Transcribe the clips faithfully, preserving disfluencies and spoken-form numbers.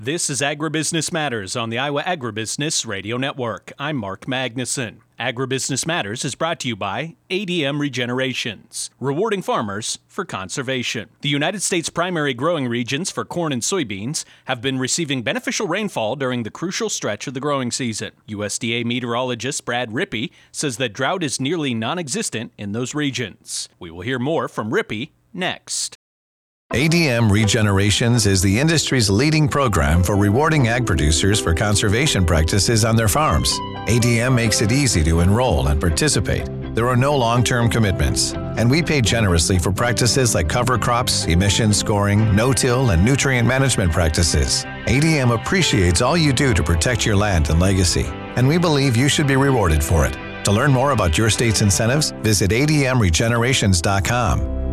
This is Agribusiness Matters on the Iowa Agribusiness Radio Network. I'm Mark Magnuson. Agribusiness Matters is brought to you by A D M Regenerations, rewarding farmers for conservation. The United States' primary growing regions for corn and soybeans have been receiving beneficial rainfall during the crucial stretch of the growing season. U S D A meteorologist Brad Rippey says that drought is nearly non-existent in those regions. We will hear more from Rippey next. A D M Regenerations is the industry's leading program for rewarding ag producers for conservation practices on their farms. A D M makes it easy to enroll and participate. There are no long-term commitments, and we pay generously for practices like cover crops, emission scoring, no-till, and nutrient management practices. A D M appreciates all you do to protect your land and legacy, and we believe you should be rewarded for it. To learn more about your state's incentives, visit A D M regenerations dot com.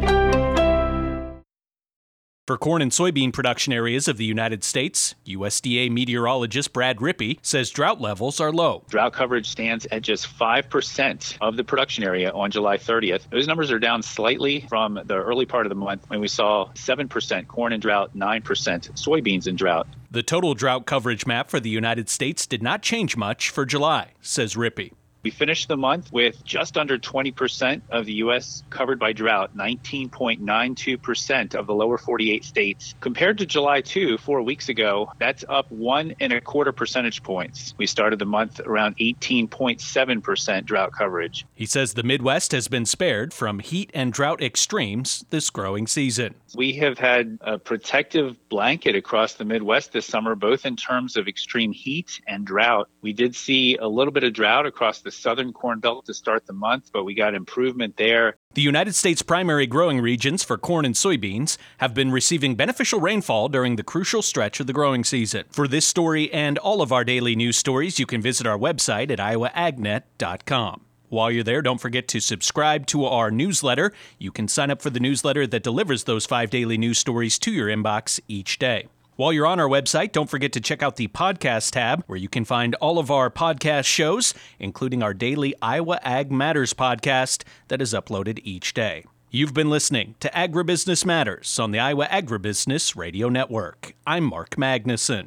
For corn and soybean production areas of the United States, U S D A meteorologist Brad Rippey says drought levels are low. Drought coverage stands at just five percent of the production area on July thirtieth. Those numbers are down slightly from the early part of the month when we saw seven percent corn in drought, nine percent soybeans in drought. The total drought coverage map for the United States did not change much for July, says Rippey. We finished the month with just under twenty percent of the U S covered by drought, nineteen point nine two percent of the lower forty-eight states. Compared to July second, four weeks ago, that's up one and a quarter percentage points. We started the month around eighteen point seven percent drought coverage. He says the Midwest has been spared from heat and drought extremes this growing season. We have had a protective blanket across the Midwest this summer, both in terms of extreme heat and drought. We did see a little bit of drought across the southern corn belt to start the month, but we got improvement there. The United States' primary growing regions for corn and soybeans have been receiving beneficial rainfall during the crucial stretch of the growing season. For this story and all of our daily news stories, you can visit our website at iowa ag net dot com. While you're there, don't forget to subscribe to our newsletter. You can sign up for the newsletter that delivers those five daily news stories to your inbox each day. While you're on our website, don't forget to check out the podcast tab, where you can find all of our podcast shows, including our daily Iowa Ag Matters podcast that is uploaded each day. You've been listening to Agribusiness Matters on the Iowa Agribusiness Radio Network. I'm Mark Magnuson.